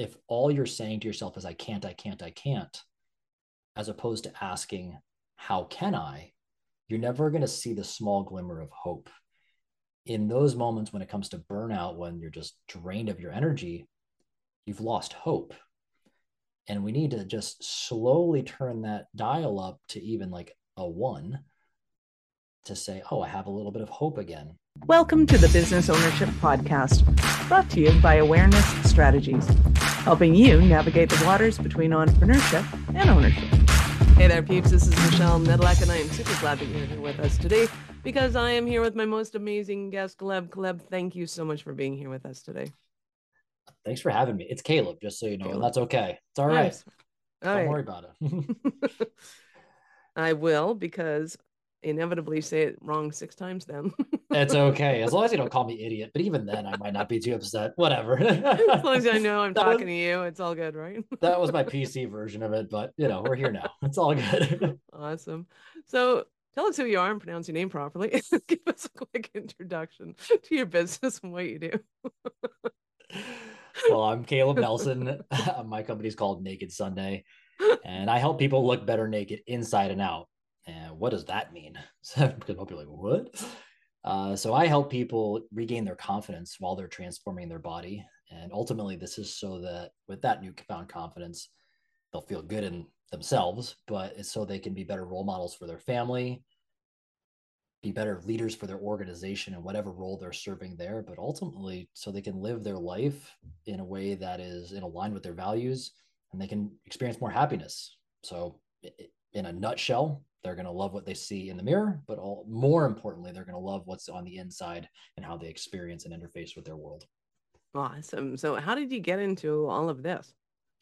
if all you're saying to yourself is, I can't, I can't, I can't, as opposed to asking, how can I? You're never going to see the small glimmer of hope. In those moments when it comes to burnout, when you're just drained of your energy, you've lost hope. And we need to just slowly turn that dial up to even like a one to say, oh, I have a little bit of hope again. Welcome to the Business Ownership Podcast, brought to you by Awareness Strategies, helping you navigate the waters between entrepreneurship and ownership. Hey there, peeps. This is Michelle Medlak, and I am super glad that you're here with us today because I am here with my most amazing guest, Caleb. Caleb, thank you so much for being here with us today. Thanks for having me. It's Caleb, just so you know, Caleb. and that's okay. It's all right. Don't worry about it. I will, because inevitably say it wrong 6 times then. It's okay. As long as you don't call me idiot, but even then I might not be too upset. Whatever. As long as I know I'm talking to you, it's all good, right? That was my PC version of it, but we're here now. It's all good. Awesome. So tell us who you are and pronounce your name properly. Give us a quick introduction to your business and what you do. Well, I'm Caleb Nelson. My company's called Naked Sunday, and I help people look better naked inside and out. And what does that mean? Because people are like, what? So I help people regain their confidence while they're transforming their body. And ultimately, this is so that with that newfound confidence, they'll feel good in themselves, but it's so they can be better role models for their family, be better leaders for their organization and whatever role they're serving there, but ultimately so they can live their life in a way that is in line with their values and they can experience more happiness. So in a nutshell, they're going to love what they see in the mirror, but more importantly, they're going to love what's on the inside and how they experience and interface with their world. Awesome. So how did you get into all of this?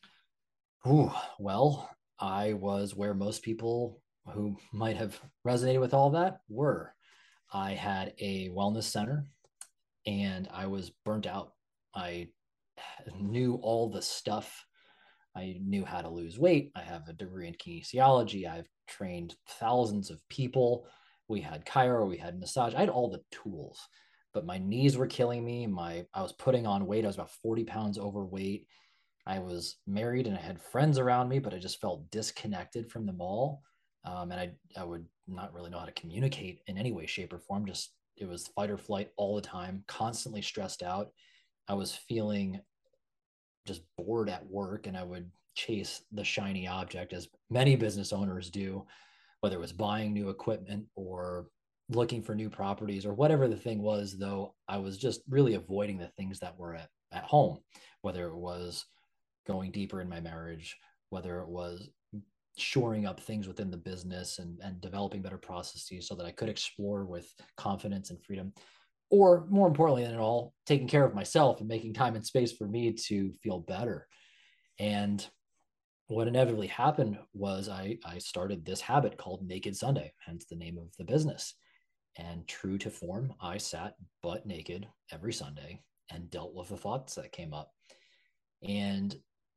Well, I was where most people who might have resonated with all that were. I had a wellness center and I was burnt out. I knew all the stuff. I knew how to lose weight. I have a degree in kinesiology. I've trained thousands of people. We had chiro, we had massage. I had all the tools, but my knees were killing me. I was putting on weight. I was about 40 pounds overweight. I was married and I had friends around me, but I just felt disconnected from them all. And I would not really know how to communicate in any way, shape, or form. Just it was fight or flight all the time, constantly stressed out. I was feeling just bored at work, and I would chase the shiny object, as many business owners do, whether it was buying new equipment or looking for new properties or whatever the thing was. Though I was just really avoiding the things that were at home, whether it was going deeper in my marriage, whether it was shoring up things within the business and developing better processes so that I could explore with confidence and freedom, or more importantly than it all, taking care of myself and making time and space for me to feel better. And what inevitably happened was I started this habit called Naked Sunday, hence the name of the business. And true to form, I sat butt naked every Sunday and dealt with the thoughts that came up. And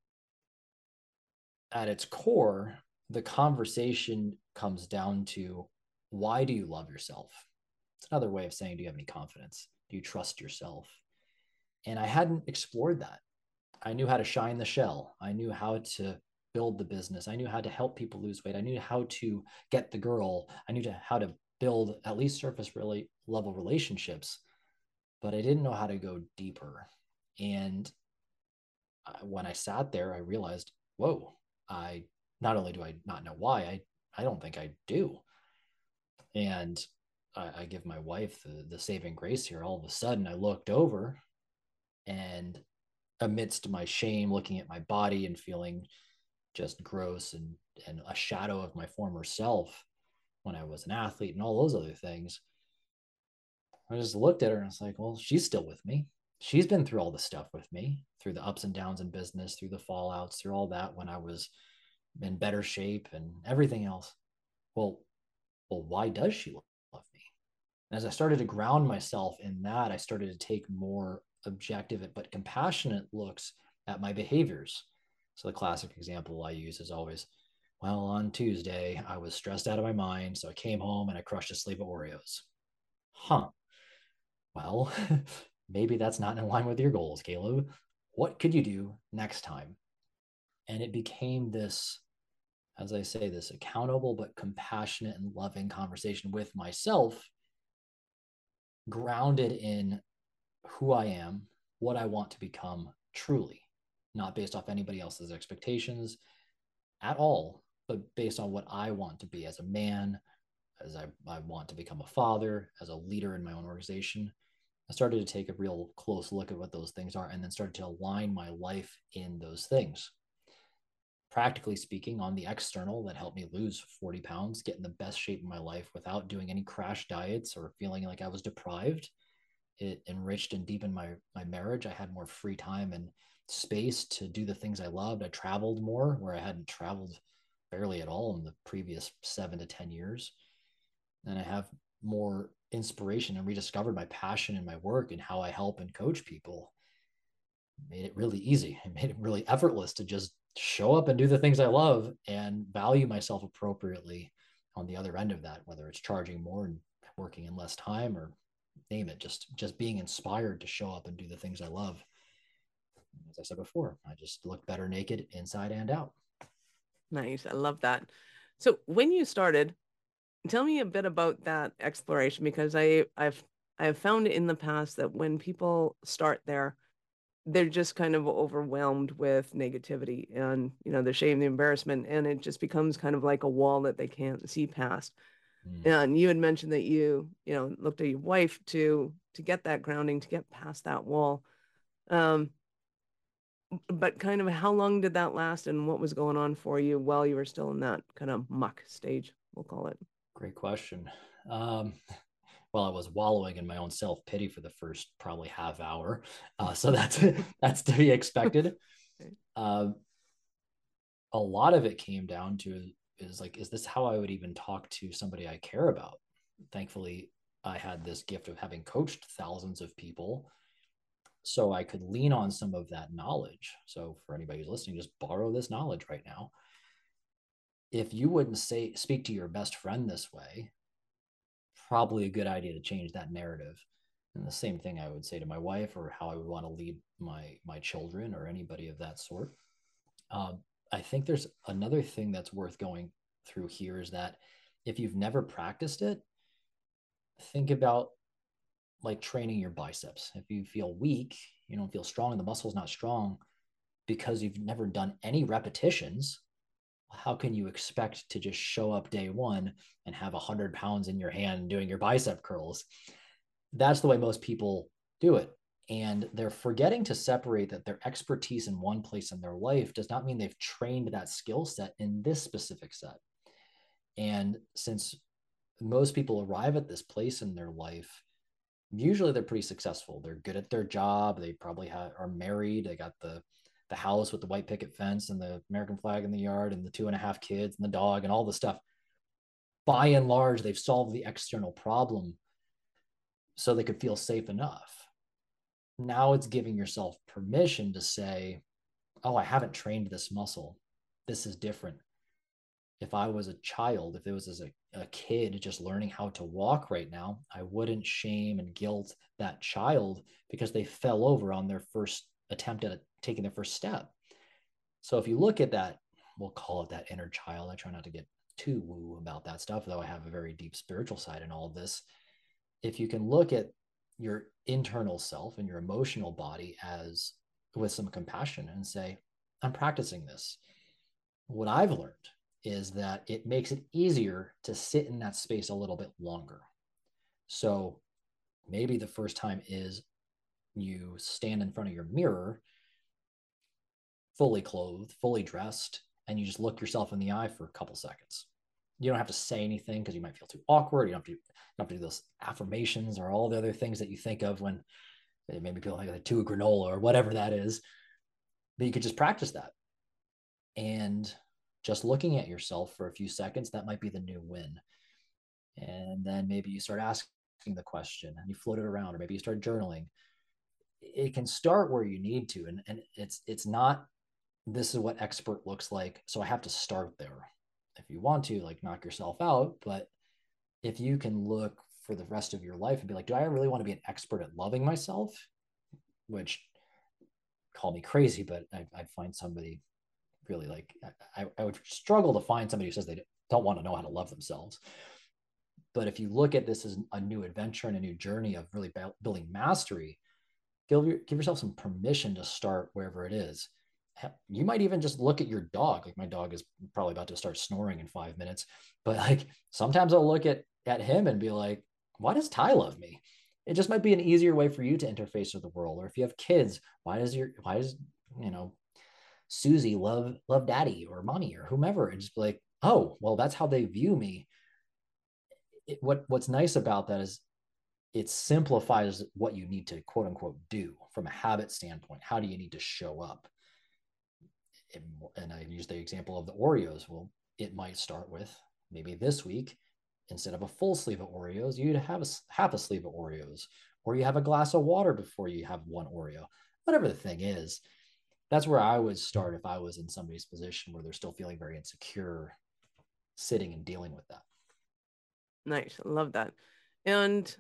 at its core, the conversation comes down to, why do you love yourself? It's another way of saying, do you have any confidence? Do you trust yourself? And I hadn't explored that. I knew how to shine the shell. I knew how to build the business. I knew how to help people lose weight. I knew how to get the girl. I knew how to build at least surface level relationships, but I didn't know how to go deeper. And when I sat there, I realized, whoa, not only do I not know why, I don't think I do. And I give my wife the saving grace here. All of a sudden, I looked over, and amidst my shame, looking at my body and feeling just gross and a shadow of my former self when I was an athlete and all those other things, I just looked at her and I was like, well, she's still with me. She's been through all the stuff with me, through the ups and downs in business, through the fallouts, through all that when I was in better shape and everything else. Well, why does she love me? And as I started to ground myself in that, I started to take more objective but compassionate looks at my behaviors. So the classic example I use is always, well, on Tuesday, I was stressed out of my mind, so I came home and I crushed a sleeve of Oreos. Well, maybe that's not in line with your goals, Caleb. what could you do next time? And it became this, as I say, this accountable but compassionate and loving conversation with myself, grounded in who I am, what I want to become truly, not based off anybody else's expectations at all, but based on what I want to be as a man, as I want to become a father, as a leader in my own organization. I started to take a real close look at what those things are, and then started to align my life in those things. Practically speaking, on the external, that helped me lose 40 pounds, get in the best shape of my life without doing any crash diets or feeling like I was deprived. It enriched and deepened my marriage. I had more free time and space to do the things I loved. I traveled more, where I hadn't traveled barely at all in the previous 7 to 10 years. And I have more inspiration and rediscovered my passion in my work and how I help and coach people. It made it really easy. It made it really effortless to just show up and do the things I love and value myself appropriately on the other end of that, whether it's charging more and working in less time, or name it, just being inspired to show up and do the things I love. As I said before, I just look better naked inside and out. Nice. I love that. So when you started, tell me a bit about that exploration, because I've found in the past that when people start there, they're just kind of overwhelmed with negativity and, the shame, the embarrassment, and it just becomes kind of like a wall that they can't see past. And you had mentioned that looked at your wife to get that grounding, to get past that wall. But kind of how long did that last, and what was going on for you while you were still in that kind of muck stage, we'll call it? Great question. Well, I was wallowing in my own self-pity for the first probably half hour. So that's to be expected. A lot of it came down to is this how I would even talk to somebody I care about? Thankfully, I had this gift of having coached thousands of people, so I could lean on some of that knowledge. So for anybody who's listening, just borrow this knowledge right now. If you wouldn't speak to your best friend this way, probably a good idea to change that narrative. And the same thing I would say to my wife, or how I would want to lead my children or anybody of that sort. I think there's another thing that's worth going through here, is that if you've never practiced it, think about like training your biceps. If you feel weak, you don't feel strong, the muscle's not strong because you've never done any repetitions. How can you expect to just show up day one and have 100 pounds in your hand doing your bicep curls? That's the way most people do it. And they're forgetting to separate that their expertise in one place in their life does not mean they've trained that skill set in this specific set. And since most people arrive at this place in their life, usually they're pretty successful. They're good at their job. They probably are married. They got the house with the white picket fence and the American flag in the yard and the 2.5 kids and the dog and all the stuff. By and large, they've solved the external problem so they could feel safe enough. Now it's giving yourself permission to say, oh, I haven't trained this muscle. This is different. If I was a child, if it was as a kid just learning how to walk right now, I wouldn't shame and guilt that child because they fell over on their first attempt at taking their first step. So if you look at that, we'll call it that inner child. I try not to get too woo about that stuff, though I have a very deep spiritual side in all of this. If you can look at your internal self and your emotional body as with some compassion and say, I'm practicing this. What I've learned is that it makes it easier to sit in that space a little bit longer. So maybe the first time is you stand in front of your mirror, fully clothed, fully dressed, and you just look yourself in the eye for a couple seconds. You don't have to say anything because you might feel too awkward. You don't have to do those affirmations or all the other things that you think of when maybe people think like to granola or whatever that is. But you could just practice that. And just looking at yourself for a few seconds, that might be the new win. And then maybe you start asking the question and you float it around, or maybe you start journaling. It can start where you need to. And it's not, this is what expert looks like, so I have to start there. If you want to, like, knock yourself out, but if you can look for the rest of your life and be like, do I really want to be an expert at loving myself? Which call me crazy, but I find somebody really like, I would struggle to find somebody who says they don't want to know how to love themselves. But if you look at this as a new adventure and a new journey of really building mastery, give yourself some permission to start wherever it is. You might even just look at your dog. Like my dog is probably about to start snoring in 5 minutes, but like sometimes I'll look at him and be like, why does Ty love me? It just might be an easier way for you to interface with the world. Or if you have kids, why does you know, Susie love daddy or mommy or whomever? And just be like, oh, well, that's how they view me. What's nice about that is it simplifies what you need to quote unquote do from a habit standpoint. How do you need to show up? And I use the example of the Oreos. Well, it might start with maybe this week, instead of a full sleeve of Oreos, you'd have half a sleeve of Oreos, or you have a glass of water before you have one Oreo, whatever the thing is. That's where I would start if I was in somebody's position where they're still feeling very insecure, sitting and dealing with that. Nice. I love that. And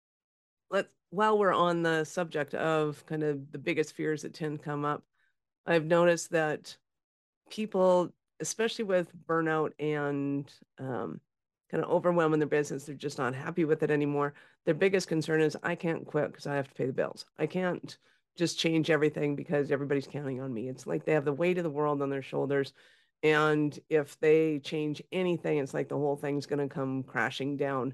while we're on the subject of kind of the biggest fears that tend to come up, I've noticed that people, especially with burnout and kind of overwhelm in their business, they're just not happy with it anymore. Their biggest concern is, I can't quit because I have to pay the bills. I can't just change everything because everybody's counting on me. It's like they have the weight of the world on their shoulders. And if they change anything, it's like the whole thing's going to come crashing down.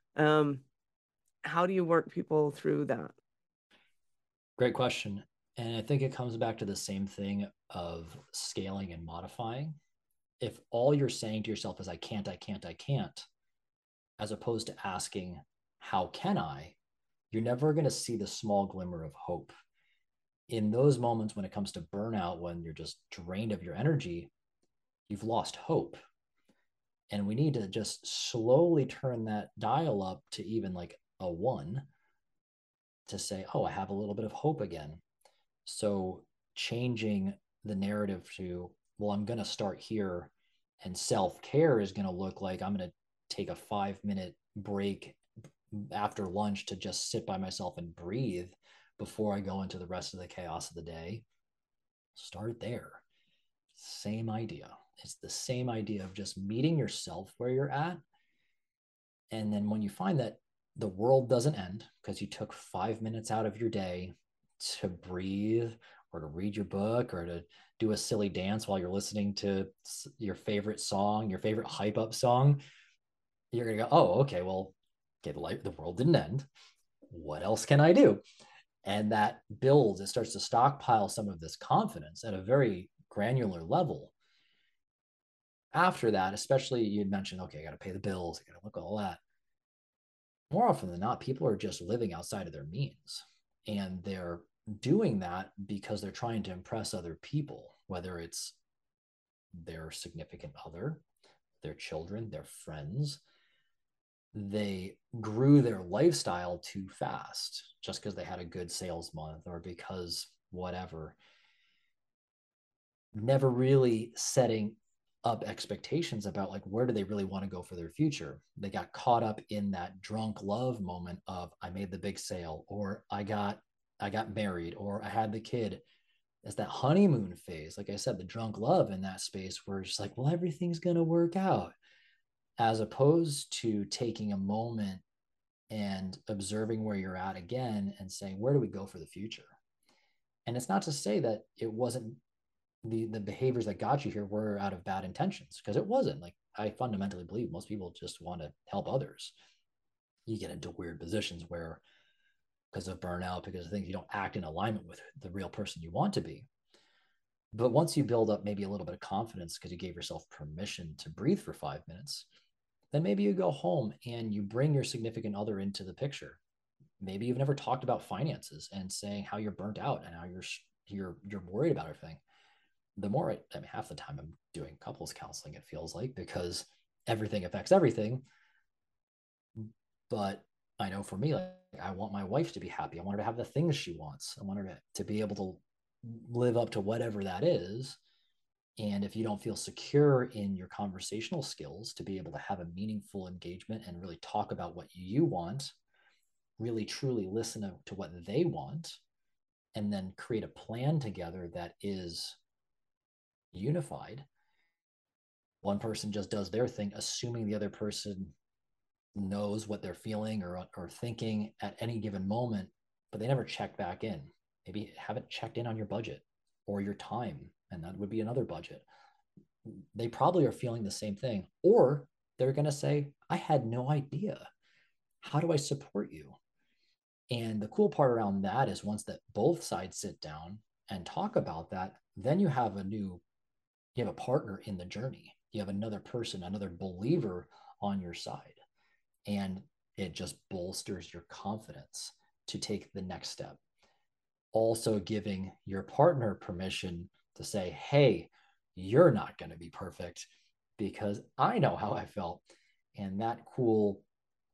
How do you work people through that? Great question. And I think it comes back to the same thing of scaling and modifying. If all you're saying to yourself is, I can't, I can't, I can't, as opposed to asking, how can I? You're never going to see the small glimmer of hope. In those moments when it comes to burnout, when you're just drained of your energy, you've lost hope. And we need to just slowly turn that dial up to even like a 1 to say, oh, I have a little bit of hope again. So changing the narrative to, well, I'm going to start here, and self-care is going to look like I'm going to take a 5-minute break after lunch to just sit by myself and breathe before I go into the rest of the chaos of the day. Start there. Same idea. It's the same idea of just meeting yourself where you're at. And then when you find that the world doesn't end because you took 5 minutes out of your day to breathe or to read your book or to do a silly dance while you're listening to your favorite song, your favorite hype up song, you're going to go, oh, okay, well, okay, the world didn't end. What else can I do? And that builds, it starts to stockpile some of this confidence at a very granular level. After that, especially you'd mentioned, okay, I got to pay the bills, I got to look at all that. More often than not, people are just living outside of their means. And they're doing that because they're trying to impress other people, whether it's their significant other, their children, their friends. They grew their lifestyle too fast just because they had a good sales month or because whatever. Never really setting up expectations about like where do they really want to go for their future. They got caught up in that drunk love moment of, I made the big sale, or I got married, or I had the kid. It's that honeymoon phase. Like I said, the drunk love in that space where it's just like, well, everything's going to work out, as opposed to taking a moment and observing where you're at again and saying, where do we go for the future? And it's not to say that it wasn't the behaviors that got you here were out of bad intentions, because it wasn't. Like, I fundamentally believe most people just want to help others. You get into weird positions where, because of burnout, because of things, you don't act in alignment with the real person you want to be. But once you build up maybe a little bit of confidence because you gave yourself permission to breathe for 5 minutes, then maybe you go home and you bring your significant other into the picture. Maybe you've never talked about finances and saying how you're burnt out and how you're worried about everything. The more I mean, half the time I'm doing couples counseling, it feels like, because everything affects everything. But I know for me, like, I want my wife to be happy. I want her to have the things she wants. I want her to be able to live up to whatever that is. And if you don't feel secure in your conversational skills to be able to have a meaningful engagement and really talk about what you want, really truly listen to what they want, and then create a plan together that is unified. One person just does their thing, assuming the other person knows what they're feeling or thinking at any given moment, but they never check back in. Maybe haven't checked in on your budget or your time, and that would be another budget. They probably are feeling the same thing, or they're going to say, I had no idea. How do I support you? And the cool part around that is once that both sides sit down and talk about that, then you have a partner in the journey. You have another person, another believer on your side. And it just bolsters your confidence to take the next step. Also giving your partner permission to say, hey, you're not going to be perfect because I know how I felt. And that cool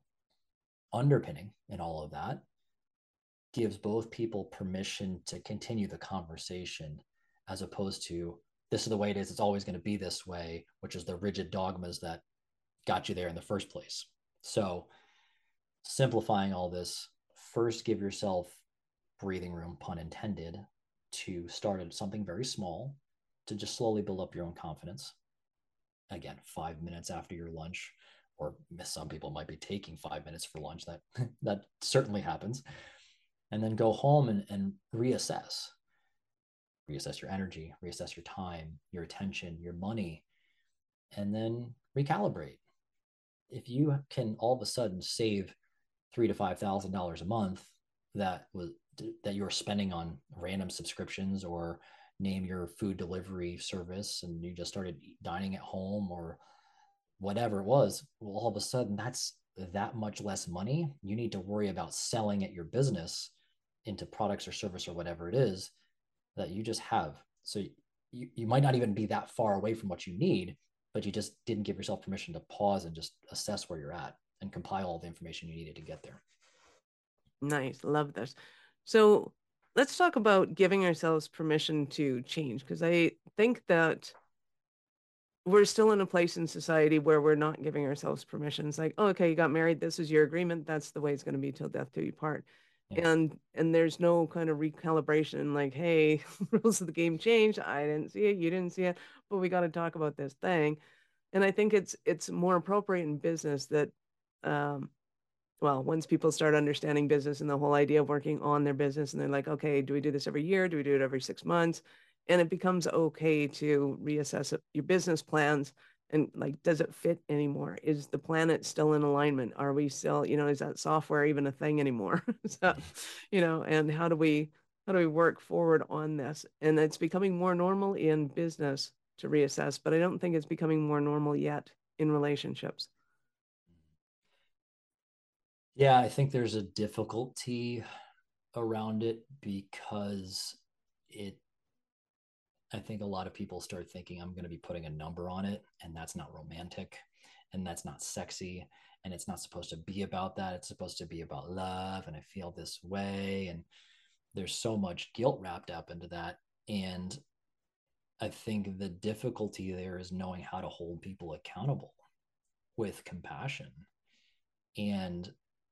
underpinning in all of that gives both people permission to continue the conversation, as opposed to this is the way it is, it's always going to be this way, which is the rigid dogmas that got you there in the first place. So simplifying all this, first give yourself breathing room, pun intended, to start at something very small, to just slowly build up your own confidence. Again, 5 minutes after your lunch, or some people might be taking 5 minutes for lunch. That certainly happens. And then go home and reassess your energy, reassess your time, your attention, your money, and then recalibrate. If you can all of a sudden save $3,000 to $5,000 a month that you're spending on random subscriptions, or name your food delivery service, and you just started dining at home or whatever it was, well, all of a sudden that's that much less money you need to worry about selling at your business into products or service or whatever it is that you just have. So you might not even be that far away from what you need, but you just didn't give yourself permission to pause and just assess where you're at and compile all the information you needed to get there. Nice. Love this. So let's talk about giving ourselves permission to change, because I think that we're still in a place in society where we're not giving ourselves permission. It's like, oh, okay, you got married. This is your agreement. That's the way it's going to be till death do you part. Yeah. And there's no kind of recalibration, like, hey, rules of the game changed. I didn't see it. You didn't see it, but we got to talk about this thing. And I think it's more appropriate in business that, well, once people start understanding business and the whole idea of working on their business, and they're like, okay, do we do this every year? Do we do it every 6 months? And it becomes okay to reassess your business plans, and like, does it fit anymore? Is the planet still in alignment? Are we still, is that software even a thing anymore? So, and how do we work forward on this? And it's becoming more normal in business to reassess, but I don't think it's becoming more normal yet in relationships. Yeah, I think there's a difficulty around it because it I think a lot of people start thinking I'm going to be putting a number on it, and that's not romantic, and that's not sexy, and it's not supposed to be about that. It's supposed to be about love, and I feel this way, and there's so much guilt wrapped up into that. And I think the difficulty there is knowing how to hold people accountable with compassion. And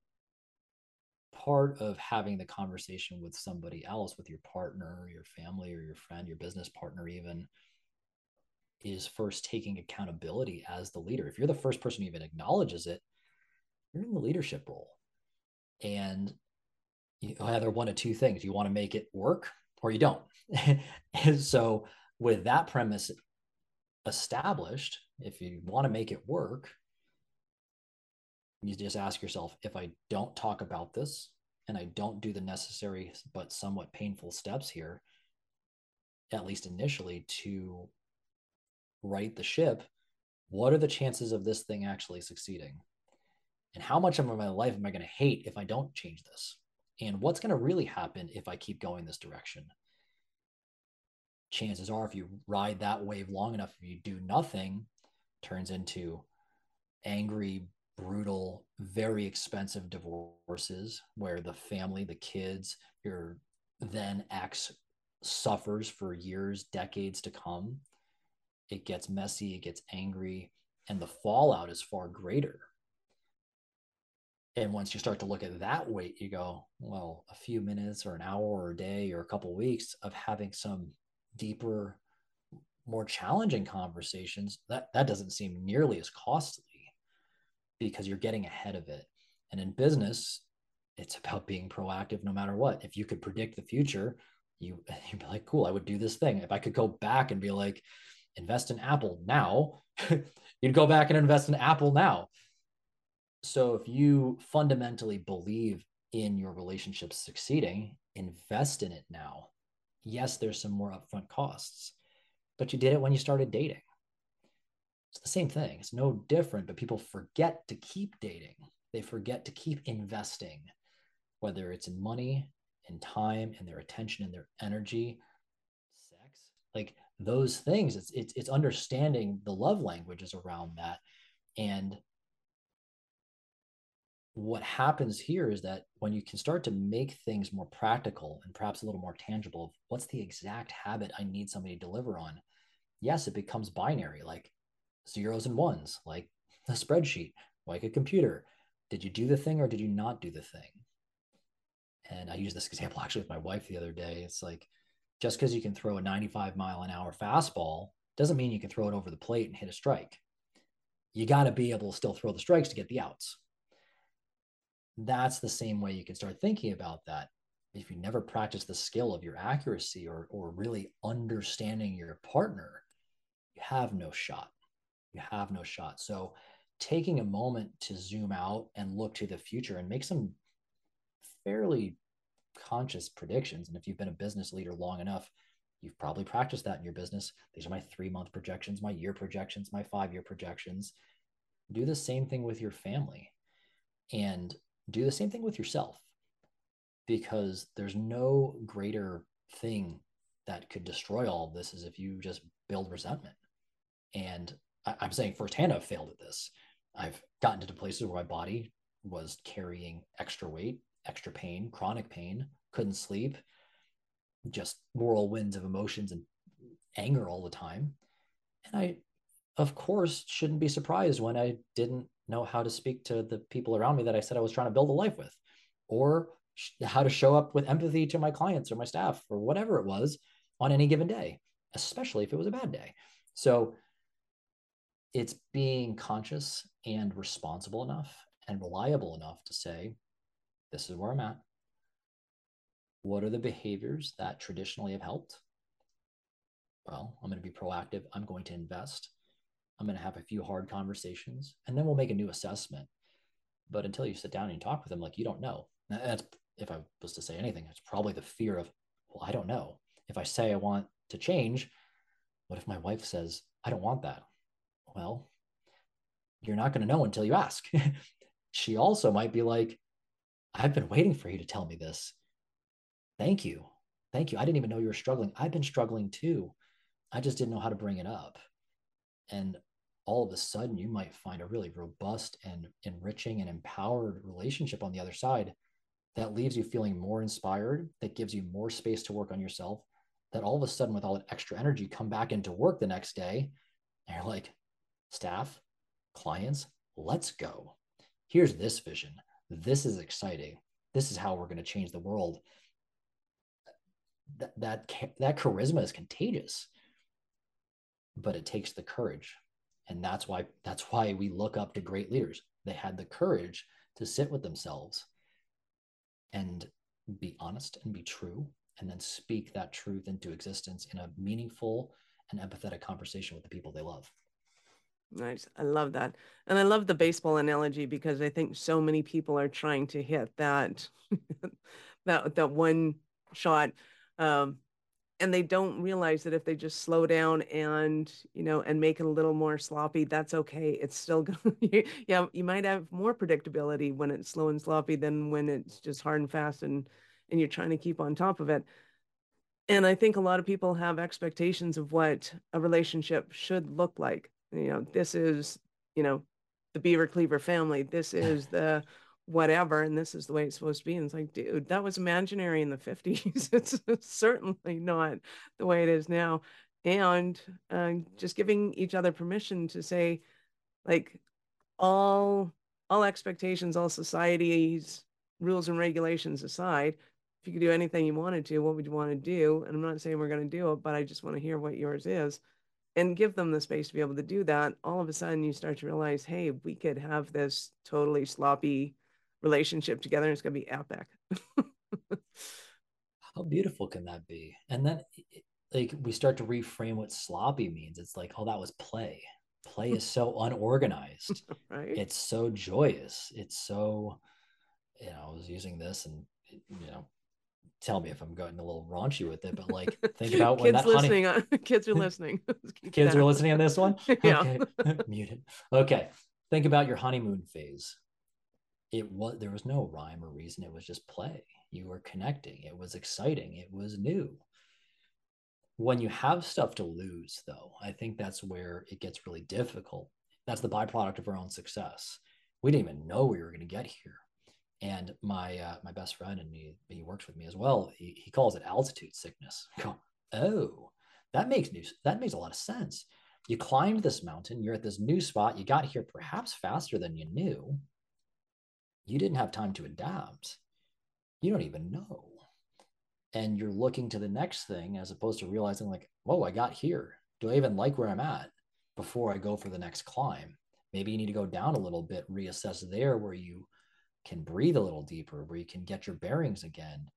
part of having the conversation with somebody else, with your partner, or your family, or your friend, your business partner, even, is first taking accountability as the leader. If you're the first person who even acknowledges it, you're in the leadership role. And you either one of two things: you want to make it work or you don't. And so, with that premise established, if you want to make it work, you just ask yourself, if I don't talk about this and I don't do the necessary but somewhat painful steps here, at least initially, to right the ship, what are the chances of this thing actually succeeding? And how much of my life am I going to hate if I don't change this? And what's going to really happen if I keep going this direction? Chances are, if you ride that wave long enough, if you do nothing, turns into angry, brutal, very expensive divorces where the family, the kids, your then ex suffers for years, decades to come. It gets messy, it gets angry, and the fallout is far greater. And once you start to look at that weight, you go, well, a few minutes or an hour or a day or a couple of weeks of having some deeper, more challenging conversations, that doesn't seem nearly as costly because you're getting ahead of it. And in business, it's about being proactive no matter what. If you could predict the future, you'd be like, cool, I would do this thing. If I could go back and be like, invest in Apple now, you'd go back and invest in Apple now. So if you fundamentally believe in your relationship succeeding, invest in it now. Yes, there's some more upfront costs, but you did it when you started dating. It's the same thing. It's no different, but people forget to keep dating. They forget to keep investing, whether it's in money, in time, in their attention, in their energy, sex, like those things. It's understanding the love languages around that. And what happens here is that when you can start to make things more practical and perhaps a little more tangible, what's the exact habit I need somebody to deliver on? Yes, it becomes binary, like zeros and ones, like a spreadsheet, like a computer. Did you do the thing or did you not do the thing? And I use this example actually with my wife the other day. It's like, just because you can throw a 95-mile-an-hour fastball doesn't mean you can throw it over the plate and hit a strike. You got to be able to still throw the strikes to get the outs. That's the same way you can start thinking about that. If you never practice the skill of your accuracy or really understanding your partner, you have no shot. You have no shot. So taking a moment to zoom out and look to the future and make some fairly conscious predictions. And if you've been a business leader long enough, you've probably practiced that in your business. These are my 3-month projections, my year projections, my 5-year projections. Do the same thing with your family and do the same thing with yourself, because there's no greater thing that could destroy all of this is if you just build resentment. And I'm saying firsthand, I've failed at this. I've gotten to places where my body was carrying extra weight, extra pain, chronic pain, couldn't sleep, just whirlwinds of emotions and anger all the time. And I, of course, shouldn't be surprised when I didn't know how to speak to the people around me that I said I was trying to build a life with, or how to show up with empathy to my clients or my staff or whatever it was on any given day, especially if it was a bad day. So it's being conscious and responsible enough and reliable enough to say, this is where I'm at. What are the behaviors that traditionally have helped? Well, I'm going to be proactive. I'm going to invest. I'm going to have a few hard conversations, and then we'll make a new assessment. But until you sit down and you talk with them, like, you don't know. That's, if I was to say anything, it's probably the fear of, well, I don't know. If I say I want to change, what if my wife says, I don't want that? Well, you're not going to know until you ask. She also might be like, I've been waiting for you to tell me this. Thank you. Thank you. I didn't even know you were struggling. I've been struggling too. I just didn't know how to bring it up. And all of a sudden, you might find a really robust and enriching and empowered relationship on the other side that leaves you feeling more inspired, that gives you more space to work on yourself, that all of a sudden, with all that extra energy, come back into work the next day. And you're like, staff, clients, let's go. Here's this vision. This is exciting. This is how we're going to change the world. That charisma is contagious, but it takes the courage. And that's why we look up to great leaders. They had the courage to sit with themselves and be honest and be true, and then speak that truth into existence in a meaningful and empathetic conversation with the people they love. Nice. I love that. And I love the baseball analogy because I think so many people are trying to hit that that one shot. And they don't realize that if they just slow down and, and make it a little more sloppy, that's okay. It's still going to, yeah, you might have more predictability when it's slow and sloppy than when it's just hard and fast and you're trying to keep on top of it. And I think a lot of people have expectations of what a relationship should look like. This is, the Beaver Cleaver family. This is the whatever, and this is the way it's supposed to be. And it's like, dude, that was imaginary in the 50s. It's certainly not the way it is now. And just giving each other permission to say, like, all all expectations, all society's rules and regulations aside, if you could do anything you wanted to, what would you want to do? And I'm not saying we're going to do it, but I just want to hear what yours is and give them the space to be able to do that. All of a sudden you start to realize, hey, we could have this totally sloppy relationship together and it's going to be epic. How beautiful can that be? And then like we start to reframe what sloppy means. It's like, oh, that was play. Play is so unorganized. Right? It's so joyous. It's so, I was using this and, tell me if I'm going a little raunchy with it, but like think about when kids that honey listening, kids are listening. kids are listening on this one. Yeah. Okay. Muted. Okay. Think about your honeymoon phase. There was no rhyme or reason. It was just play. You were connecting. It was exciting. It was new. When you have stuff to lose, though, I think that's where it gets really difficult. That's the byproduct of our own success. We didn't even know we were going to get here. And my best friend, and he works with me as well, he calls it altitude sickness. Oh, that makes a lot of sense. You climbed this mountain, you're at this new spot, you got here perhaps faster than you knew. You didn't have time to adapt. You don't even know. And you're looking to the next thing as opposed to realizing like, whoa, I got here. Do I even like where I'm at before I go for the next climb? Maybe you need to go down a little bit, reassess there where you can breathe a little deeper, where you can get your bearings again.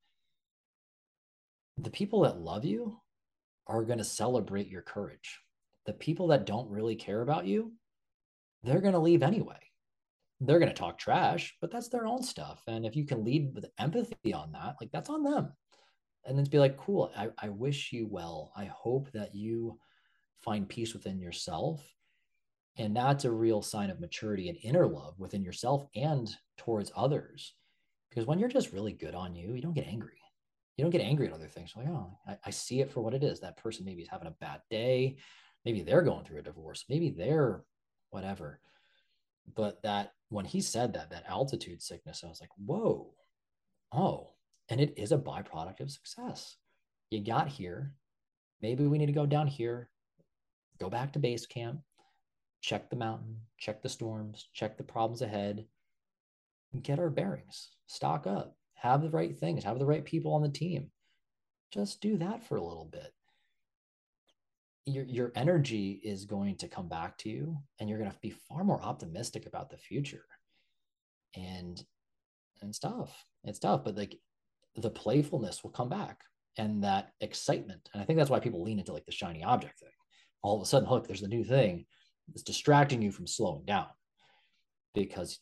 The people that love you are going to celebrate your courage. The people that don't really care about you, they're going to leave anyway. They're going to talk trash, but that's their own stuff. And if you can lead with empathy on that, like that's on them. And then to be like, cool, I wish you well. I hope that you find peace within yourself. And that's a real sign of maturity and inner love within yourself and towards others. Because when you're just really good on you, you don't get angry. You don't get angry at other things. You're like, oh, I see it for what it is. That person maybe is having a bad day. Maybe they're going through a divorce. Maybe they're whatever. But that when he said that altitude sickness, I was like, whoa, oh, and it is a byproduct of success. You got here. Maybe we need to go down here, go back to base camp, check the mountain, check the storms, check the problems ahead, get our bearings, stock up, have the right things, have the right people on the team. Just do that for a little bit. Your energy is going to come back to you and you're going to be far more optimistic about the future. And it's tough. It's tough, but like the playfulness will come back and that excitement. And I think that's why people lean into like the shiny object thing. All of a sudden, look, there's the new thing. It's distracting you from slowing down because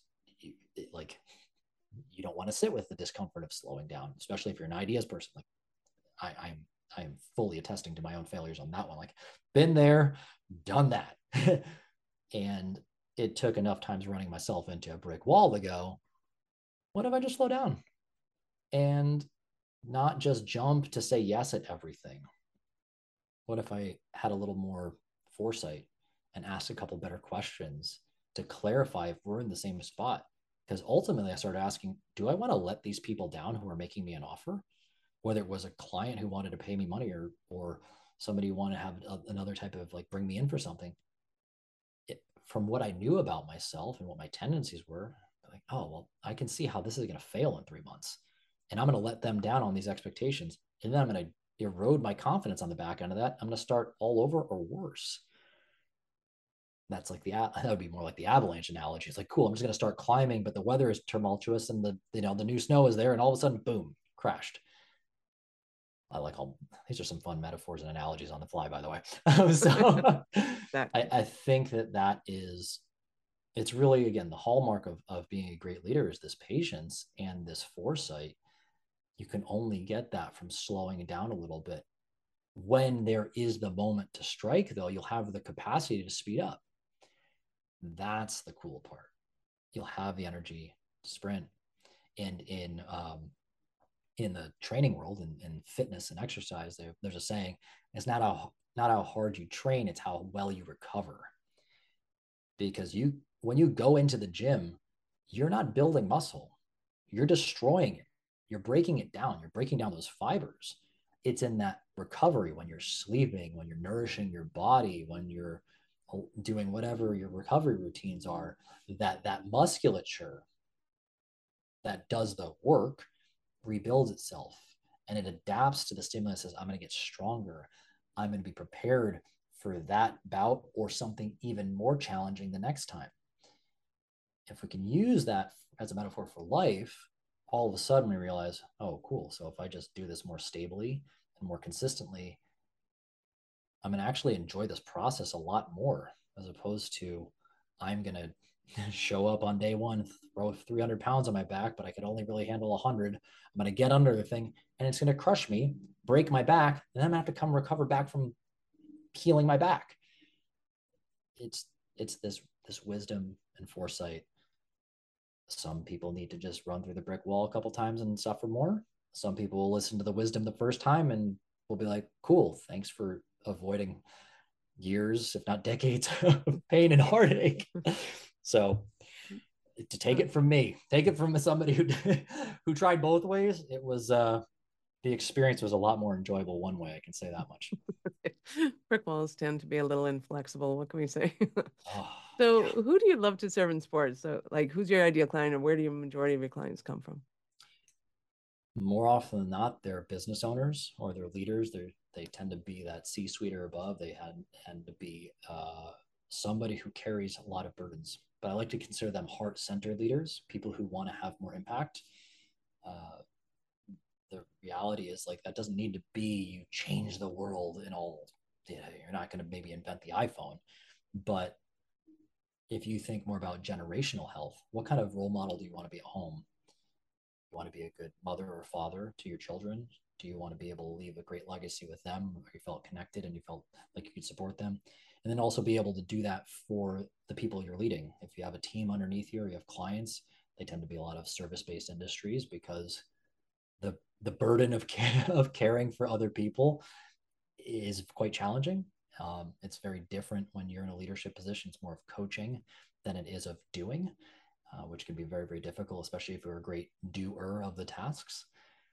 you don't want to sit with the discomfort of slowing down, especially if you're an ideas person. Like I am fully attesting to my own failures on that one. Like been there, done that. And it took enough times running myself into a brick wall to go, what if I just slow down and not just jump to say yes at everything? What if I had a little more foresight and asked a couple better questions to clarify if we're in the same spot? Because ultimately I started asking, do I want to let these people down who are making me an offer? Whether it was a client who wanted to pay me money or somebody who wanted to have another type of like bring me in for something. From what I knew about myself and what my tendencies were, like, oh, well, I can see how this is going to fail in 3 months. And I'm going to let them down on these expectations. And then I'm going to erode my confidence on the back end of that. I'm going to start all over or worse. That's like that would be more like the avalanche analogy. It's like, cool, I'm just going to start climbing, but the weather is tumultuous and the new snow is there and all of a sudden, boom, crashed. I like all these are some fun metaphors and analogies on the fly, by the way. So I think that is, it's really, again, the hallmark of being a great leader is this patience and this foresight. You can only get that from slowing it down a little bit. When there is the moment to strike, though, you'll have the capacity to speed up. That's the cool part. You'll have the energy to sprint. And in the training world and fitness and exercise, there's a saying, it's not how hard you train, it's how well you recover. Because when you go into the gym, you're not building muscle, you're destroying it. You're breaking it down. You're breaking down those fibers. It's in that recovery when you're sleeping, when you're nourishing your body, when you're doing whatever your recovery routines are, that musculature that does the work rebuilds itself and it adapts to the stimulus. Says, I'm going to get stronger. I'm going to be prepared for that bout or something even more challenging the next time. If we can use that as a metaphor for life, all of a sudden we realize, oh, cool. So if I just do this more stably and more consistently, I'm going to actually enjoy this process a lot more, as opposed to I'm going to show up on day one, throw 300 pounds on my back, but I can only really handle 100. I'm going to get under the thing and it's going to crush me, break my back, and then I'm going to have to come recover back from healing my back. It's this wisdom and foresight. Some people need to just run through the brick wall a couple times and suffer more. Some people will listen to the wisdom the first time and will be like, cool, thanks for avoiding years, if not decades, of pain and heartache. So to take it from me, take it from somebody who tried both ways, it was the experience was a lot more enjoyable one way. I can say that much. Brick walls tend to be a little inflexible. What can we say? Oh, So yeah. who do you love to serve in sports? So like, who's your ideal client, and where do your majority of your clients come from? More often than not, they're business owners or they're leaders. They tend to be that C-suite or above. They tend to be somebody who carries a lot of burdens. But I like to consider them heart-centered leaders, people who want to have more impact. Uh, the reality is like that doesn't need to be you change the world in all. You know, you're not going to maybe invent the iPhone, but if you think more about generational health, what kind of role model do you want to be at home? You want to be a good mother or father to your children? Do you want to be able to leave a great legacy with them where you felt connected and you felt like you could support them? And then also be able to do that for the people you're leading. If you have a team underneath you or you have clients, they tend to be a lot of service-based industries because the burden of of caring for other people is quite challenging. It's very different when you're in a leadership position. It's more of coaching than it is of doing, which can be very, very difficult, especially if you're a great doer of the tasks.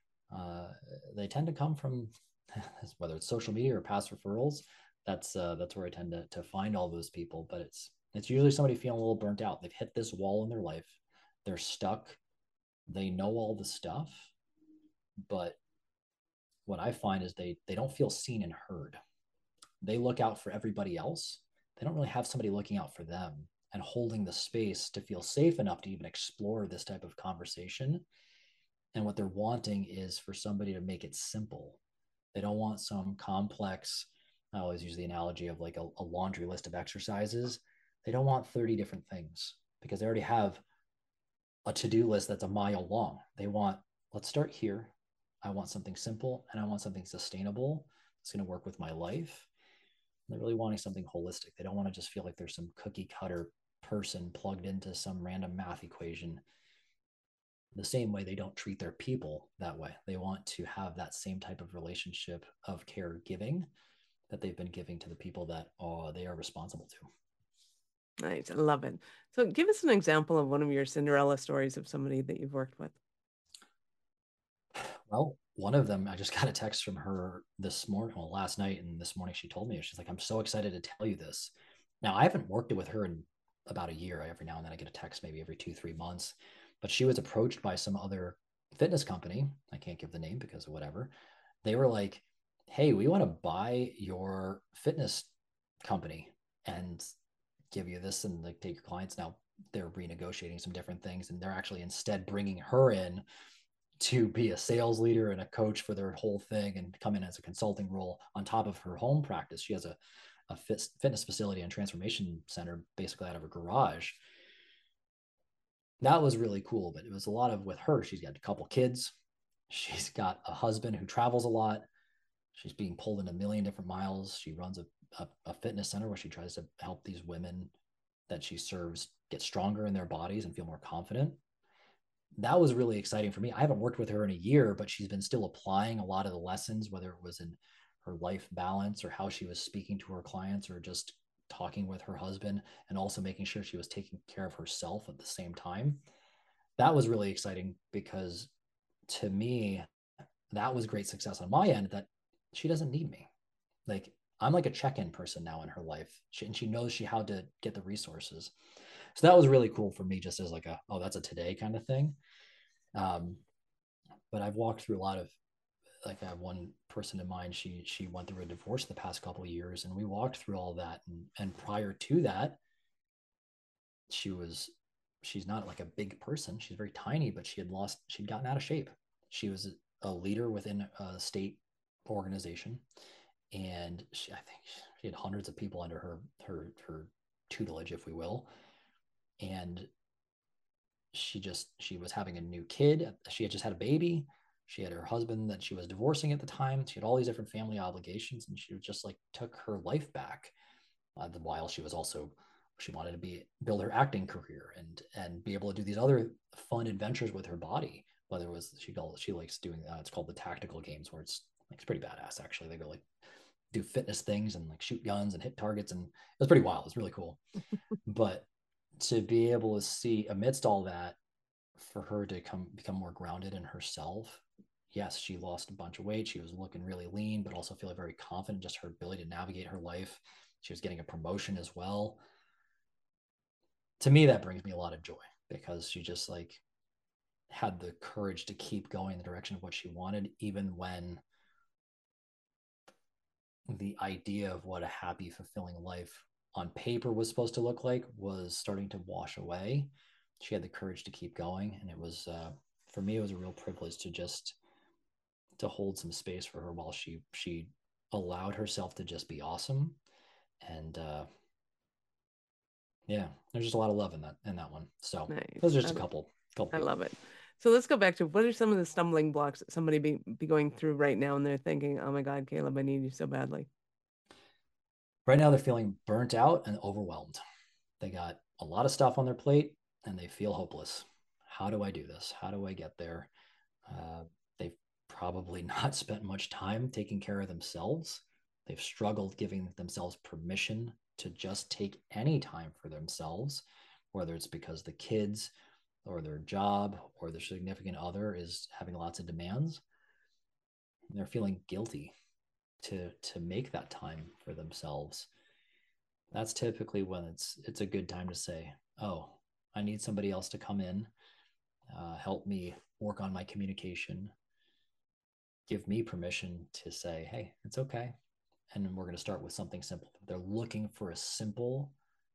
They tend to come from whether it's social media or past referrals. That's where I tend to find all those people. But it's usually somebody feeling a little burnt out. They've hit this wall in their life. They're stuck. They know all the stuff, but what I find is they don't feel seen and heard. They look out for everybody else. They don't really have somebody looking out for them and holding the space to feel safe enough to even explore this type of conversation. And what they're wanting is for somebody to make it simple. They don't want some complex, I always use the analogy of like a laundry list of exercises. They don't want 30 different things because they already have a to-do list that's a mile long. They want, let's start here. I want something simple and I want something sustainable. It's going to work with my life. They're really wanting something holistic. They don't want to just feel like there's some cookie cutter person plugged into some random math equation. The same way they don't treat their people that way. They want to have that same type of relationship of caregiving that they've been giving to the people that they are responsible to. Nice. I love it. So give us an example of one of your Cinderella stories of somebody that you've worked with. Well, one of them, I just got a text from her this morning, well, last night, and this morning she told me, she's like, I'm so excited to tell you this. Now, I haven't worked with her in about a year. Every now and then I get a text maybe every 2-3 months, but she was approached by some other fitness company. I can't give the name because of whatever. They were like, hey, we want to buy your fitness company and give you this and like take your clients. Now they're renegotiating some different things and they're actually instead bringing her in to be a sales leader and a coach for their whole thing and come in as a consulting role on top of her home practice. She has a fitness facility and transformation center basically out of her garage. That was really cool, but it was a lot of with her. She's got a couple kids. She's got a husband who travels a lot. She's being pulled in a million different miles. She runs a fitness center where she tries to help these women that she serves get stronger in their bodies and feel more confident. That was really exciting for me. I haven't worked with her in a year, but she's been still applying a lot of the lessons, whether it was in her life balance or how she was speaking to her clients or just talking with her husband and also making sure she was taking care of herself at the same time. That was really exciting because to me, that was great success on my end that she doesn't need me. Like I'm like a check-in person now in her life. And she knows how to get the resources. So that was really cool for me, just as like oh, that's a today kind of thing. But I've walked through a lot of, like, I have one person in mind. She went through a divorce the past couple of years, and we walked through all that. And prior to that, she's not like a big person. She's very tiny, but she'd gotten out of shape. She was a leader within a state organization, and I think she had hundreds of people under her tutelage, if we will. And she was having a new kid. She had just had a baby. She had her husband that she was divorcing at the time. She had all these different family obligations, and she just like took her life back. While she wanted to build her acting career and be able to do these other fun adventures with her body. Whether it was she likes doing it's called the tactical games, where it's pretty badass actually. They go like do fitness things and like shoot guns and hit targets, and it was pretty wild. It's really cool. But to be able to see amidst all that, for her to become more grounded in herself. Yes, she lost a bunch of weight. She was looking really lean, but also feeling very confident, just her ability to navigate her life. She was getting a promotion as well. To me, that brings me a lot of joy, because she just like had the courage to keep going in the direction of what she wanted, even when the idea of what a happy, fulfilling life on paper was supposed to look like was starting to wash away. She had the courage to keep going. And it was, for me, it was a real privilege to hold some space for her while she allowed herself to just be awesome. And yeah, there's just a lot of love in that one. So Nice. those are just a couple I love it. So let's go back to, what are some of the stumbling blocks that somebody be going through right now, and they're thinking, oh my God, Caleb, I need you so badly. Right now they're feeling burnt out and overwhelmed. They got a lot of stuff on their plate and they feel hopeless. How do I do this? How do I get there? They've probably not spent much time taking care of themselves. They've struggled giving themselves permission to just take any time for themselves, whether it's because the kids or their job or their significant other is having lots of demands. They're feeling guilty to make that time for themselves. That's typically when it's a good time to say, oh, I need somebody else to come in, help me work on my communication, give me permission to say, hey, it's okay. And we're going to start with something simple. They're looking for a simple,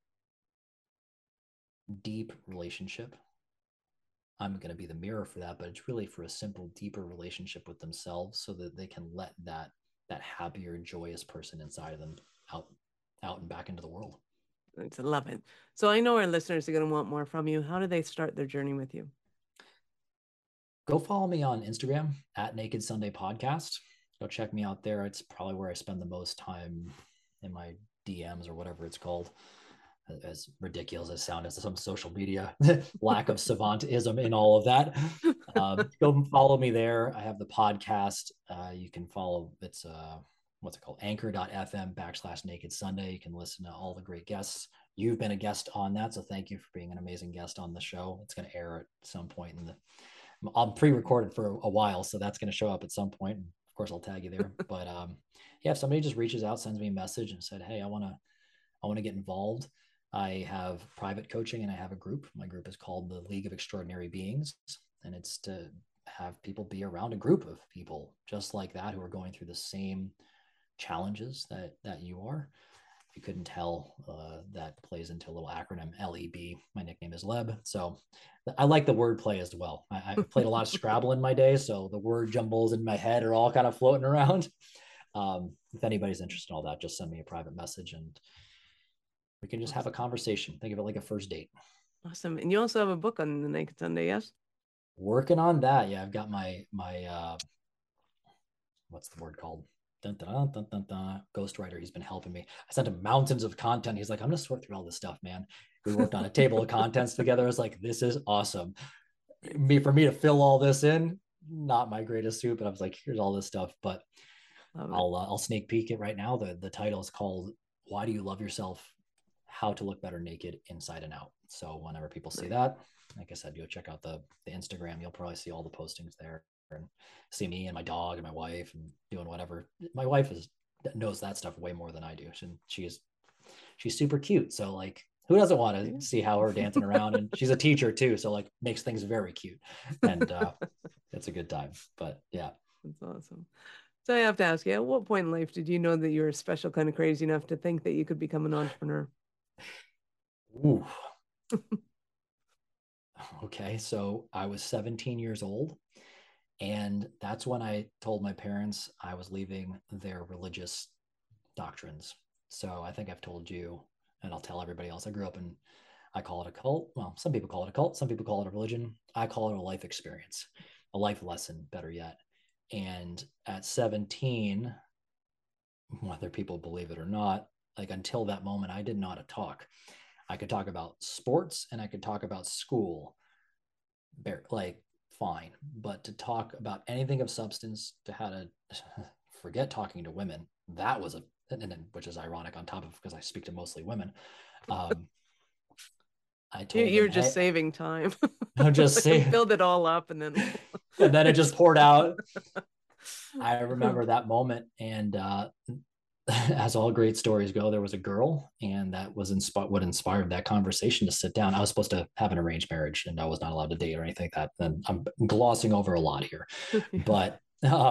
deep relationship. I'm going to be the mirror for that, but it's really for a simple, deeper relationship with themselves, so that they can let that happier, joyous person inside of them out and back into the world. I love it. So I know our listeners are going to want more from you. How do they start their journey with you? Go follow me on Instagram at Naked Sunday Podcast. Go check me out there. It's probably where I spend the most time in my DMs, or whatever it's called. As ridiculous as sound as some social media lack of savantism in all of that. Go follow me there. I have the podcast. You can follow, it's what's it called? Anchor.fm/Naked Sunday. You can listen to all the great guests. You've been a guest on that, so thank you for being an amazing guest on the show. It's going to air at some point I'm pre-recorded for a while, so that's going to show up at some point. And of course, I'll tag you there. But yeah, if somebody just reaches out, sends me a message and said, hey, I want to get involved. I have private coaching and I have a group. My group is called the League of Extraordinary Beings, and it's to have people be around a group of people just like that, who are going through the same challenges that you are. If you couldn't tell, that plays into a little acronym, LEB. My nickname is Leb. So I like the word play as well. I played a lot of Scrabble in my day, so the word jumbles in my head are all kind of floating around. If anybody's interested in all that, just send me a private message and we can just have a conversation. Think of it like a first date. Awesome. And you also have a book on the Naked Sunday, yes? Working on that. Yeah, I've got my what's the word called? Dun, dun, dun, dun, dun. Ghostwriter. He's been helping me. I sent him mountains of content. He's like, I'm gonna sort through all this stuff, man. We worked on a table of contents together. I was like, this is awesome. For me to fill all this in, not my greatest suit, but I was like, here's all this stuff. But I'll sneak peek it right now. The title is called "Why Do You Love Yourself? How to Look Better Naked Inside and Out." So whenever people see that, like I said, go check out the Instagram. You'll probably see all the postings there and see me and my dog and my wife and doing whatever. My wife is knows that stuff way more than I do. She's super cute. So like, who doesn't want to see how we're dancing around? And she's a teacher too, so like makes things very cute. And it's a good time. But yeah. That's awesome. So I have to ask you, at what point in life did you know that you were special kind of crazy enough to think that you could become an entrepreneur? Ooh. Okay, so I was 17 years old, and that's when I told my parents I was leaving their religious doctrines. So I think I've told you, and I'll tell everybody else. I grew up in, I call it a cult. Well, some people call it a cult, some people call it a religion. I call it a life experience, a life lesson, better yet. And at 17, whether people believe it or not, like until that moment, I didn't know how to talk. I could talk about sports and I could talk about school, like fine, but to talk about anything of substance, to how to forget talking to women, that was which is ironic on top of because I speak to mostly women. I told You're them, just hey, saving time. I'm just Like, saying, build it all up and then and then it just poured out. I remember that moment, and as all great stories go, there was a girl, and that was what inspired that conversation to sit down. I was supposed to have an arranged marriage, and I was not allowed to date or anything like that. And I'm glossing over a lot here, Yeah. but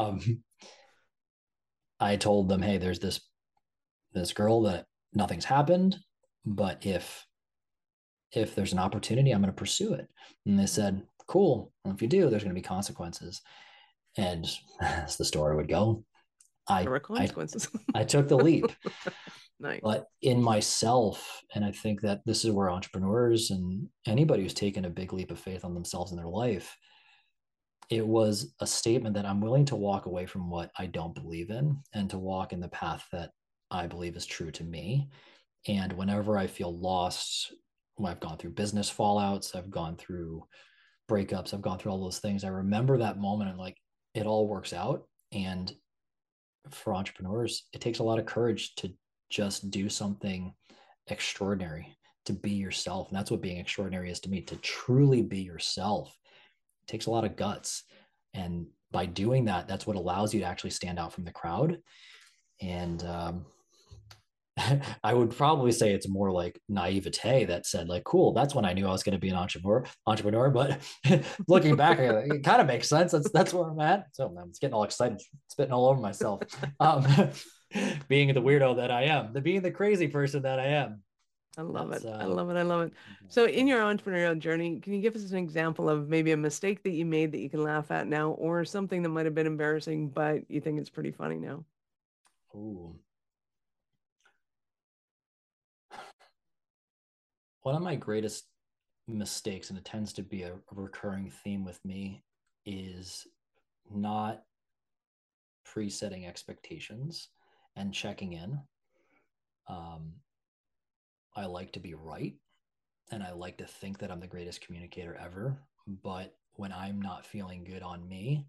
I told them, hey, there's this girl that nothing's happened, but if there's an opportunity, I'm going to pursue it. And they said, cool. Well, if you do, there's going to be consequences. And as the story would go, There I were I consequences. I took the leap. Nice. But in myself, and I think that this is where entrepreneurs and anybody who's taken a big leap of faith on themselves in their life, it was a statement that I'm willing to walk away from what I don't believe in and to walk in the path that I believe is true to me. And whenever I feel lost, when I've gone through business fallouts, I've gone through breakups, I've gone through all those things, I remember that moment and like it all works out. And for entrepreneurs, it takes a lot of courage to just do something extraordinary, to be yourself. And that's what being extraordinary is to me, to truly be yourself. It takes a lot of guts. And by doing that, that's what allows you to actually stand out from the crowd. And I would probably say it's more like naivete that said like, cool, that's when I knew I was going to be an entrepreneur. But looking back, it kind of makes sense. That's where I'm at. So I'm getting all excited, spitting all over myself. Being the weirdo that I am, being the crazy person that I am. I love That's it. I love it. I love it. So in so your entrepreneurial journey, can you give us an example of maybe a mistake that you made that you can laugh at now, or something that might have been embarrassing, but you think it's pretty funny now? ooh. One of my greatest mistakes, and it tends to be a recurring theme with me, is not pre-setting expectations and checking in. Um, I like to be right, and I like to think that I'm the greatest communicator ever. But when I'm not feeling good on me,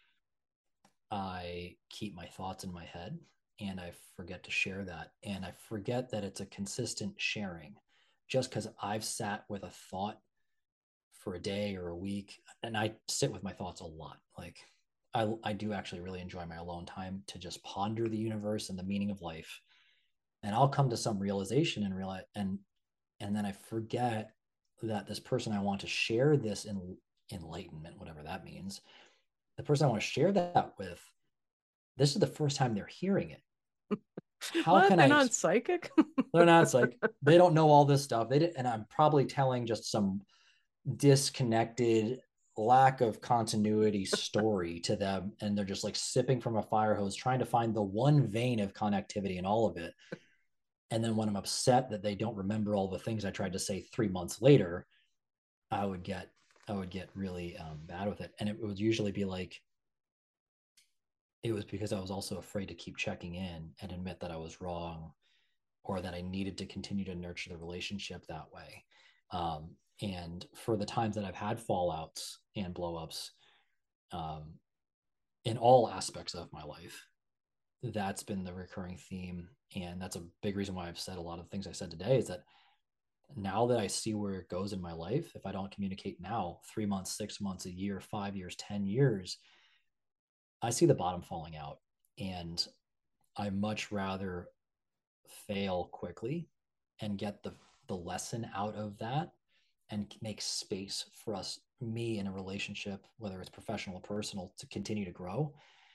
I keep my thoughts in my head and I forget to share that. And I forget that it's a consistent sharing. Just because I've sat with a thought for a day or a week, and I sit with my thoughts a lot. Like I do actually really enjoy my alone time to just ponder the universe and the meaning of life. And I'll come to some realization and realize, and then I forget that this person I want to share this in enlightenment, whatever that means, the person I want to share that with, this is the first time they're hearing it. How What? can They're I? not psychic? They're not. It's like they don't know all this stuff. They did, and I'm probably telling just some disconnected, lack of continuity story to them, and they're just like sipping from a fire hose, trying to find the one vein of connectivity in all of it. And then when I'm upset that they don't remember all the things I tried to say 3 months later, I would get really bad with it. And it would usually be like, it was because I was also afraid to keep checking in and admit that I was wrong, or that I needed to continue to nurture the relationship that way. And for the times that I've had fallouts and blowups, um, in all aspects of my life, that's been the recurring theme. And that's a big reason why I've said a lot of the things I said today, is that now that I see where it goes in my life, if I don't communicate now, 3 months, 6 months, a year, 5 years, 10 years, I see the bottom falling out. And I much rather fail quickly and get the lesson out of that and make space for us, me in a relationship, whether it's professional or personal, to continue to grow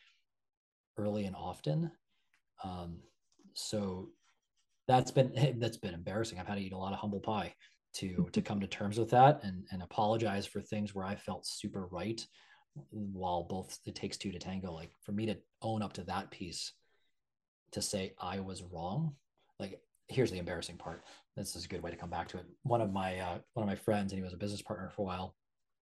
early and often. Um, so that's been embarrassing. I've had to eat a lot of humble pie to come to terms with that, and apologize for things where I felt super right, while both it takes two to tango. Like for me to own up to that piece, to say I was wrong. Like here's the embarrassing part. This is a good way to come back to it. One of my friends, and he was a business partner for a while,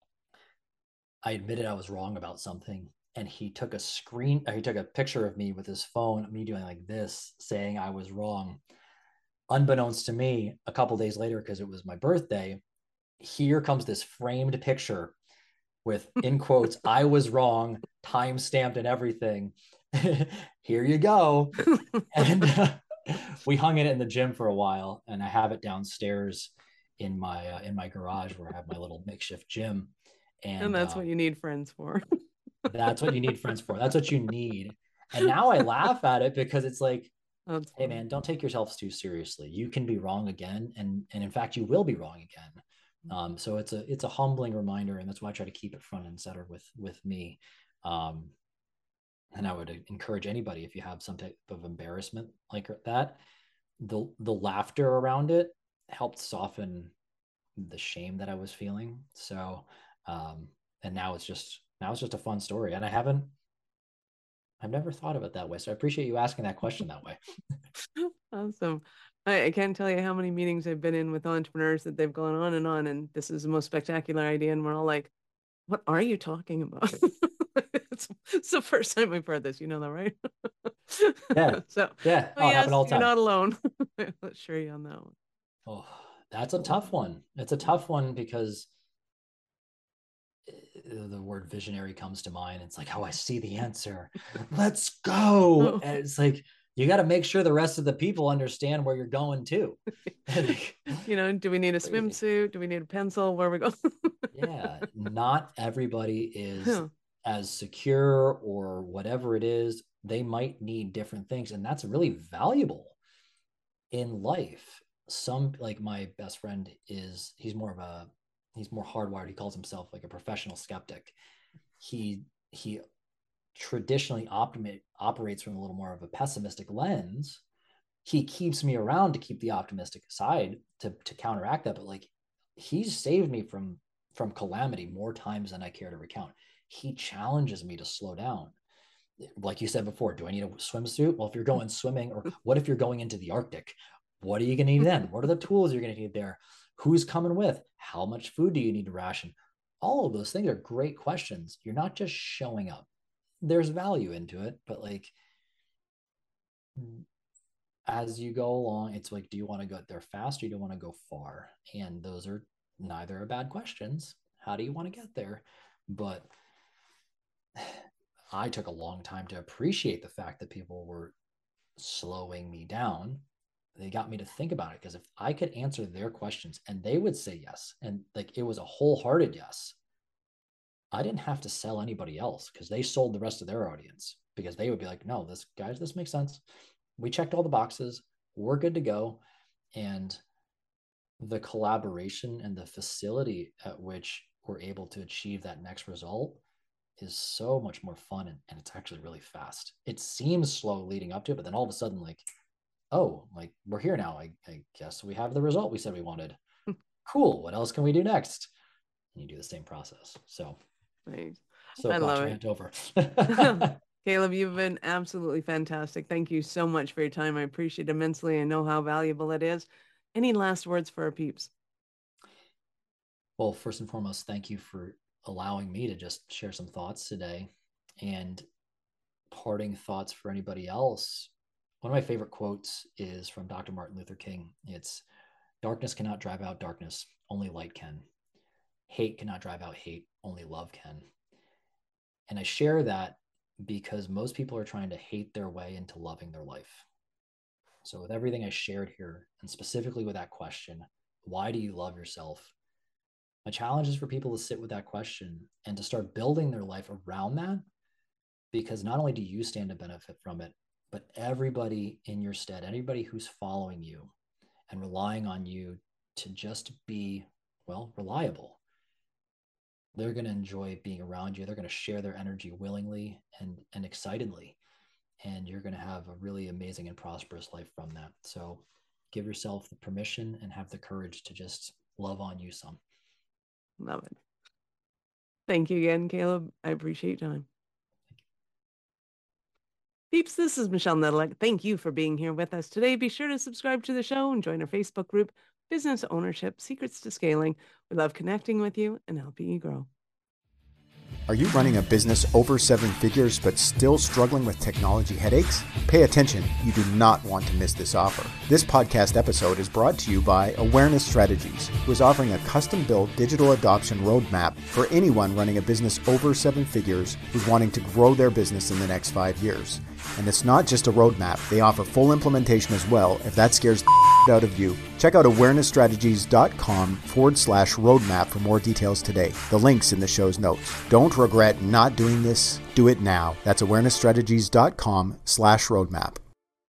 I admitted I was wrong about something, and he took a picture of me with his phone, me doing like this, saying I was wrong. Unbeknownst to me, a couple days later, because it was my birthday, here comes this framed picture with, in quotes, I was wrong, time stamped and everything. Here you go. And we hung it in the gym for a while, and I have it downstairs in my garage, where I have my little makeshift gym. And And that's what you need friends for. that's what you need friends for. That's what you need. And now I laugh at it, because it's like, That's hey funny. man, don't take yourself too seriously. You can be wrong again, and in fact, you will be wrong again. So it's a humbling reminder, and that's why I try to keep it front and center with me. Um, and I would encourage anybody, if you have some type of embarrassment like that, the laughter around it helped soften the shame that I was feeling. So, and now it's just a fun story, and I've never thought of it that way. So I appreciate you asking that question that way. Awesome. I can't tell you how many meetings I've been in with entrepreneurs that they've gone on, and this is the most spectacular idea. And we're all like, what are you talking about? It's the first time we've heard this. You know that, right? Yeah, So, yeah. oh Oh, it happened yes, all the you're time. not alone. Let's assure you on that one. Oh, that's a tough one. It's a tough one, because the word visionary comes to mind. It's like, oh, I see the answer. Let's go. Oh, And it's like, you got to make sure the rest of the people understand where you're going to. do we need a Crazy. swimsuit? Do we need a pencil? Where we go? Yeah, not everybody is Yeah. as secure, or whatever it is. They might need different things, and that's really valuable in life. Some, like my best friend, he's more hardwired. He calls himself like a professional skeptic. He traditionally operates from a little more of a pessimistic lens. He keeps me around to keep the optimistic side, to counteract that. But like, he's saved me from calamity more times than I care to recount. He challenges me to slow down. Like you said before, do I need a swimsuit? Well, if you're going swimming, or what if you're going into the Arctic? What are you going to need then? What are the tools you're going to need there? Who's coming with? How much food do you need to ration? All of those things are great questions. You're not just showing up. There's value into it, but like, as you go along, it's like, do you want to go there fast, or do you want to go far? And those are neither are bad questions. How do you want to get there? But I took a long time to appreciate the fact that people were slowing me down. They got me to think about it, because if I could answer their questions and they would say yes, and like it was a wholehearted yes, I didn't have to sell anybody else, because they sold the rest of their audience, because they would be like, no, this makes sense. We checked all the boxes. We're good to go. And the collaboration and the facility at which we're able to achieve that next result is so much more fun, and it's actually really fast. It seems slow leading up to it, but then all of a sudden, like, oh, like we're here now. I guess we have the result we said we wanted. Cool. What else can we do next? And you do the same process. So, Nice. I soapbox love rant over. it. Caleb, you've been absolutely fantastic. Thank you so much for your time. I appreciate it immensely. I know how valuable it is. Any last words for our peeps? Well, first and foremost, thank you for allowing me to just share some thoughts today. And parting thoughts for anybody else. One of my favorite quotes is from Dr. Martin Luther King. It's, darkness cannot drive out darkness, only light can. Hate cannot drive out hate, only love can. And I share that because most people are trying to hate their way into loving their life. So, with everything I shared here, and specifically with that question, why do you love yourself? My challenge is for people to sit with that question and to start building their life around that, because not only do you stand to benefit from it, But everybody in your stead, anybody who's following you and relying on you to just be, well, reliable, they're going to enjoy being around you. They're going to share their energy willingly and excitedly. And you're going to have a really amazing and prosperous life from that. So give yourself the permission and have the courage to just love on you some. Love it. Thank you again, Caleb. I appreciate your time. Peeps, this is Michelle Nedelec. Thank you for being here with us today. Be sure to subscribe to the show and join our Facebook group, Business Ownership Secrets to Scaling. We love connecting with you and helping you grow. Are you running a business over 7 figures but still struggling with technology headaches? Pay attention. You do not want to miss this offer. This podcast episode is brought to you by Awareness Strategies, who is offering a custom-built digital adoption roadmap for anyone running a business over 7 figures who's wanting to grow their business in the next 5 years. And it's not just a roadmap. They offer full implementation as well if that scares the out of you. Check out awarenessstrategies.com/roadmap for more details today. The link's in the show's notes. Don't regret not doing this. Do it now. That's awarenessstrategies.com/roadmap.